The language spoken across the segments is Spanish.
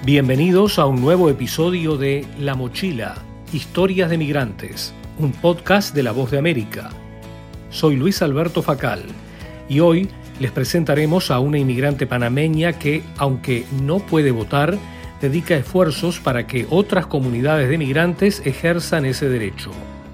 Bienvenidos a un nuevo episodio de La Mochila, Historias de Migrantes, un podcast de La Voz de América. Soy Luis Alberto Facal y hoy les presentaremos a una inmigrante panameña que, aunque no puede votar, dedica esfuerzos para que otras comunidades de migrantes ejerzan ese derecho.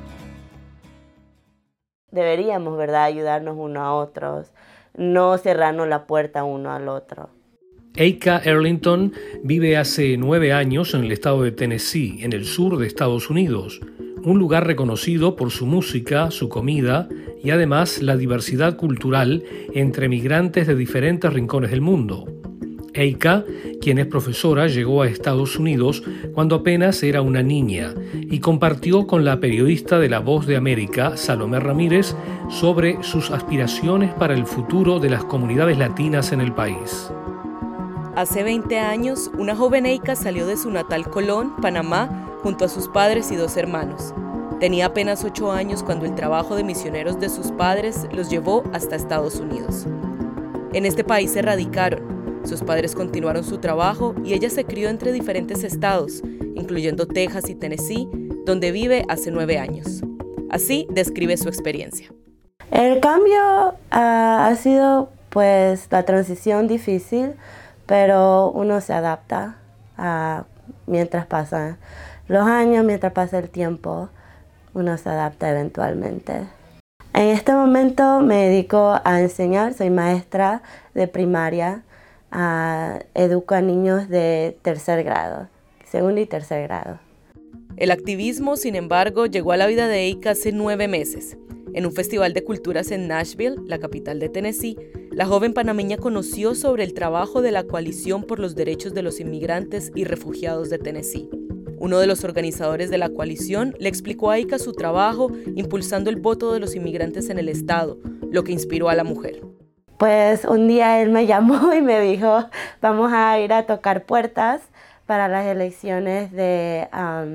Deberíamos, ¿verdad?, ayudarnos unos a otros, no cerrarnos la puerta uno al otro. Eika Erlington vive hace 9 años en el estado de Tennessee, en el sur de Estados Unidos, un lugar reconocido por su música, su comida y además la diversidad cultural entre migrantes de diferentes rincones del mundo. Eika, quien es profesora, llegó a Estados Unidos cuando apenas era una niña y compartió con la periodista de La Voz de América, Salomé Ramírez, sobre sus aspiraciones para el futuro de las comunidades latinas en el país. Hace 20 años, una joven Eika salió de su natal Colón, Panamá, junto a sus padres y 2 hermanos. Tenía apenas 8 años cuando el trabajo de misioneros de sus padres los llevó hasta Estados Unidos. En este país se radicaron. Sus padres continuaron su trabajo y ella se crió entre diferentes estados, incluyendo Texas y Tennessee, donde vive hace 9 años. Así describe su experiencia. El cambio ha sido, la transición difícil, pero uno se adapta mientras pasan los años, mientras pasa el tiempo, uno se adapta eventualmente. En este momento me dedico a enseñar, soy maestra de primaria, educo a niños de tercer grado, segundo y tercer grado. El activismo, sin embargo, llegó a la vida de Eika hace 9 meses. En un festival de culturas en Nashville, la capital de Tennessee, la joven panameña conoció sobre el trabajo de la Coalición por los Derechos de los Inmigrantes y Refugiados de Tennessee. Uno de los organizadores de la coalición le explicó a Eika su trabajo impulsando el voto de los inmigrantes en el estado, lo que inspiró a la mujer. Pues un día él me llamó y me dijo, vamos a ir a tocar puertas para las elecciones del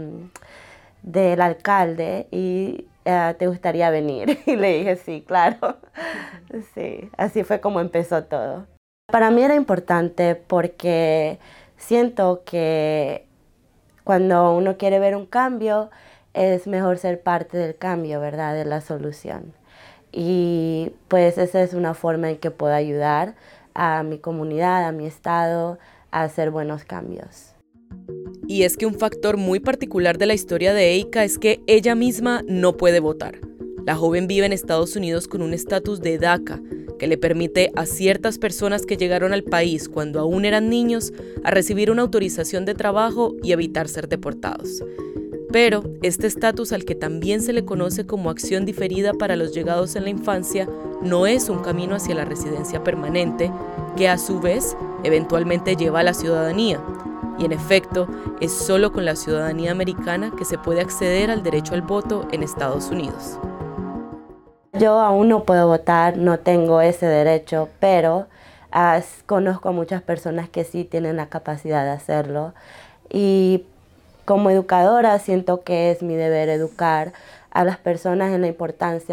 alcalde y ¿te gustaría venir? Y le dije, sí, claro. Sí, así fue como empezó todo. Para mí era importante porque siento que cuando uno quiere ver un cambio, es mejor ser parte del cambio, ¿verdad? De la solución. Y pues esa es una forma en que puedo ayudar a mi comunidad, a mi estado, a hacer buenos cambios. Y es que un factor muy particular de la historia de Eika es que ella misma no puede votar. La joven vive en Estados Unidos con un estatus de DACA, que le permite a ciertas personas que llegaron al país cuando aún eran niños a recibir una autorización de trabajo y evitar ser deportados. Pero este estatus, al que también se le conoce como acción diferida para los llegados en la infancia, no es un camino hacia la residencia permanente, que a su vez eventualmente lleva a la ciudadanía. Y en efecto, es solo con la ciudadanía americana que se puede acceder al derecho al voto en Estados Unidos. Yo aún no puedo votar, no tengo ese derecho, pero conozco a muchas personas que sí tienen la capacidad de hacerlo. Y como educadora siento que es mi deber educar a las personas en la importancia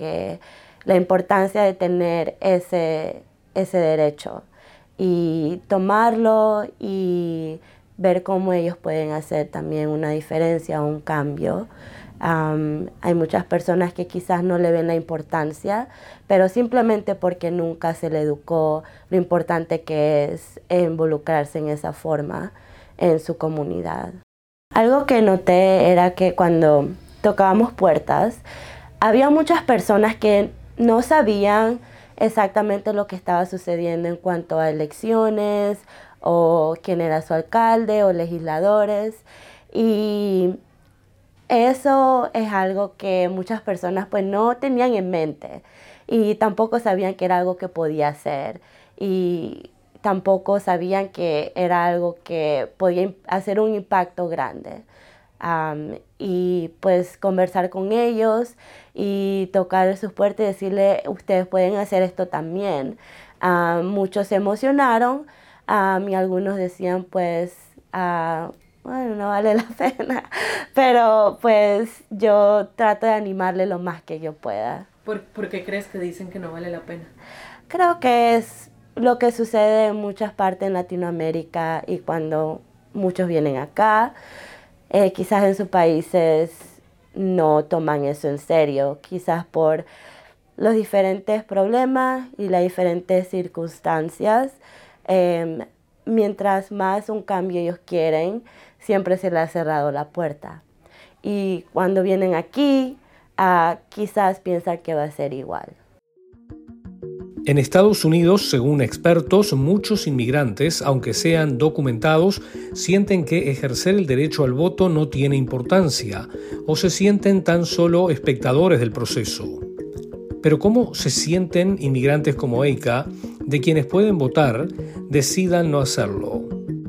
de tener ese derecho y tomarlo y ver cómo ellos pueden hacer también una diferencia o un cambio. Hay muchas personas que quizás no le ven la importancia, pero simplemente porque nunca se le educó lo importante que es involucrarse en esa forma en su comunidad. Algo que noté era que cuando tocábamos puertas, había muchas personas que no sabían exactamente lo que estaba sucediendo en cuanto a elecciones o quién era su alcalde o legisladores. Y eso es algo que muchas personas pues no tenían en mente y tampoco sabían que era algo que podía hacer y tampoco sabían que era algo que podía hacer un impacto grande. Y pues conversar con ellos y tocar sus puertas y decirle, ustedes pueden hacer esto también. Muchos se emocionaron y algunos decían pues, bueno, no vale la pena, pero pues yo trato de animarle lo más que yo pueda. ¿Por qué crees que dicen que no vale la pena? Creo que es lo que sucede en muchas partes en Latinoamérica y cuando muchos vienen acá. Quizás en sus países no toman eso en serio, quizás por los diferentes problemas y las diferentes circunstancias. Mientras más un cambio ellos quieren, siempre se les ha cerrado la puerta. Y cuando vienen aquí, quizás piensan que va a ser igual. En Estados Unidos, según expertos, muchos inmigrantes, aunque sean documentados, sienten que ejercer el derecho al voto no tiene importancia o se sienten tan solo espectadores del proceso. Pero ¿cómo se sienten inmigrantes como Eika, de quienes pueden votar, decidan no hacerlo?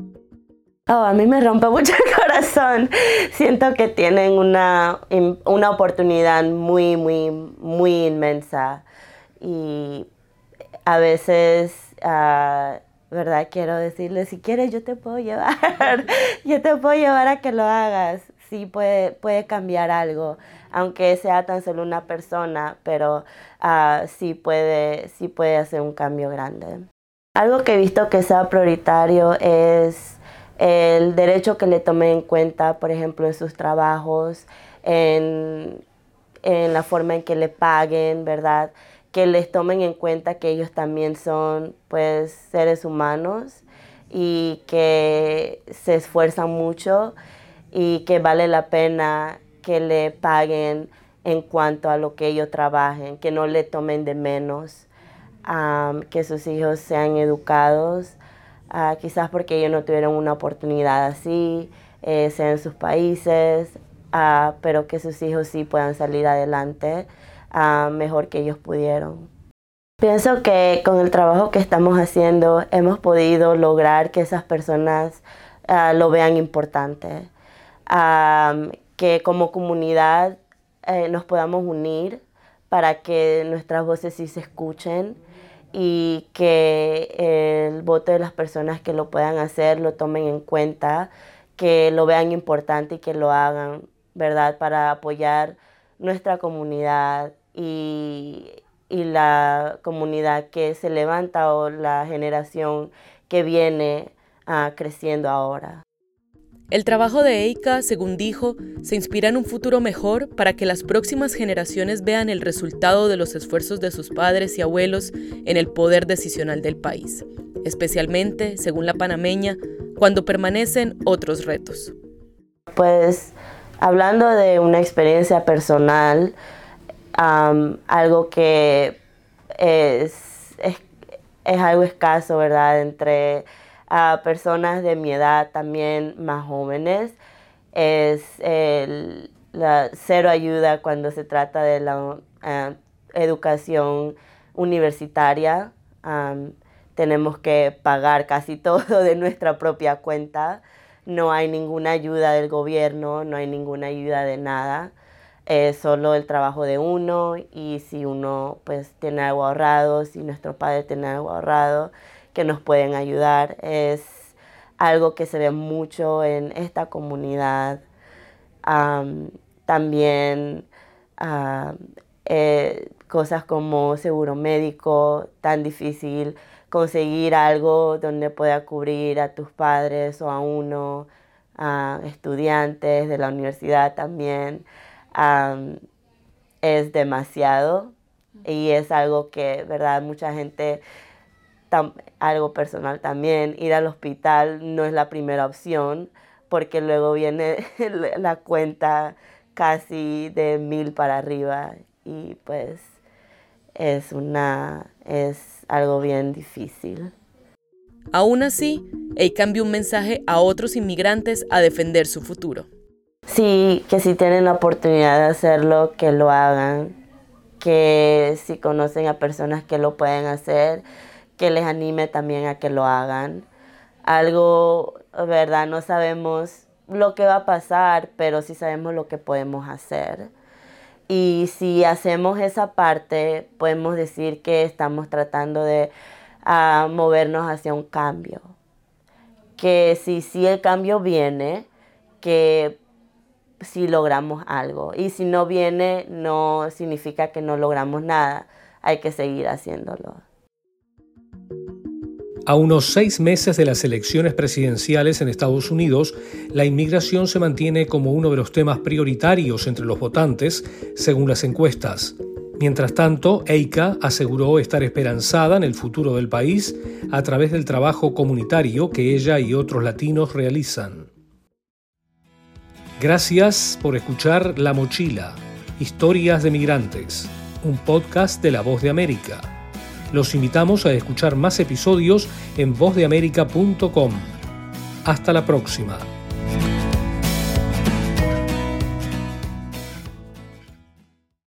A mí me rompe mucho el corazón. Siento que tienen una oportunidad muy, muy, muy inmensa. Y a veces, ¿verdad? Quiero decirles, si quieres yo te puedo llevar. Yo te puedo llevar a que lo hagas. Sí, puede cambiar algo, aunque sea tan solo una persona, pero sí puede hacer un cambio grande. Algo que he visto que sea prioritario es el derecho que le tomen en cuenta, por ejemplo, en sus trabajos, en la forma en que le paguen, ¿verdad? Que les tomen en cuenta que ellos también son, pues, seres humanos y que se esfuerzan mucho y que vale la pena que le paguen en cuanto a lo que ellos trabajen, que no le tomen de menos, que sus hijos sean educados, quizás porque ellos no tuvieron una oportunidad así, sea en sus países, pero que sus hijos sí puedan salir adelante mejor que ellos pudieron. Pienso que con el trabajo que estamos haciendo hemos podido lograr que esas personas lo vean importante, que como comunidad nos podamos unir para que nuestras voces sí se escuchen y que el voto de las personas que lo puedan hacer lo tomen en cuenta, que lo vean importante y que lo hagan, ¿verdad? Para apoyar nuestra comunidad y la comunidad que se levanta o la generación que viene creciendo ahora. El trabajo de Eika, según dijo, se inspira en un futuro mejor para que las próximas generaciones vean el resultado de los esfuerzos de sus padres y abuelos en el poder decisional del país, especialmente, según la panameña, cuando permanecen otros retos. Pues, hablando de una experiencia personal, algo que es algo escaso, ¿verdad? Entre personas de mi edad también más jóvenes, es la cero ayuda cuando se trata de la educación universitaria. Tenemos que pagar casi todo de nuestra propia cuenta. No hay ninguna ayuda del gobierno, no hay ninguna ayuda de nada. Es solo el trabajo de uno y si uno pues tiene algo ahorrado, si nuestros padres tienen algo ahorrado, que nos pueden ayudar. Es algo que se ve mucho en esta comunidad. También cosas como seguro médico, tan difícil conseguir algo donde pueda cubrir a tus padres o a uno, estudiantes de la universidad también. Es demasiado y es algo que, verdad, mucha gente, algo personal también, ir al hospital no es la primera opción porque luego viene la cuenta casi de 1,000 para arriba y pues es algo bien difícil. Aún así, Eika envió un mensaje a otros inmigrantes a defender su futuro. Sí, que si tienen la oportunidad de hacerlo, que lo hagan, que si conocen a personas que lo pueden hacer, que les anime también a que lo hagan. Algo, ¿verdad? No sabemos lo que va a pasar, pero sí sabemos lo que podemos hacer. Y si hacemos esa parte, podemos decir que estamos tratando de movernos hacia un cambio. Que si el cambio viene, que si logramos algo. Y si no viene, no significa que no logramos nada. Hay que seguir haciéndolo. A unos 6 meses de las elecciones presidenciales en Estados Unidos, la inmigración se mantiene como uno de los temas prioritarios entre los votantes, según las encuestas. Mientras tanto, Eika aseguró estar esperanzada en el futuro del país a través del trabajo comunitario que ella y otros latinos realizan. Gracias por escuchar La Mochila, Historias de Migrantes, un podcast de La Voz de América. Los invitamos a escuchar más episodios en vozdeamerica.com. Hasta la próxima.